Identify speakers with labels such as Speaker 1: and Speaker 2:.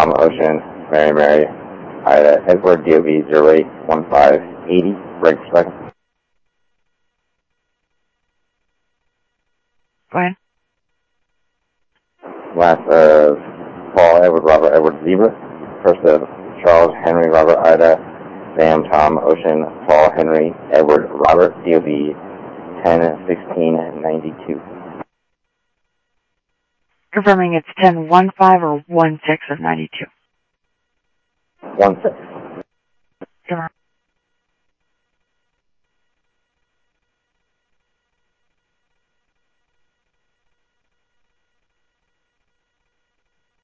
Speaker 1: Tom, Ocean, Mary, Ida, Edward, DOV 081580, break per second.
Speaker 2: Go ahead.
Speaker 1: Last of Paul, Edward, Robert, Edward, Zebra. First of Charles, Henry, Robert, Ida, Sam, Tom, Ocean, Paul, Henry, Edward, Robert, DOV 101692.
Speaker 2: Confirming it's 1015 or 16 of 92.
Speaker 1: 16.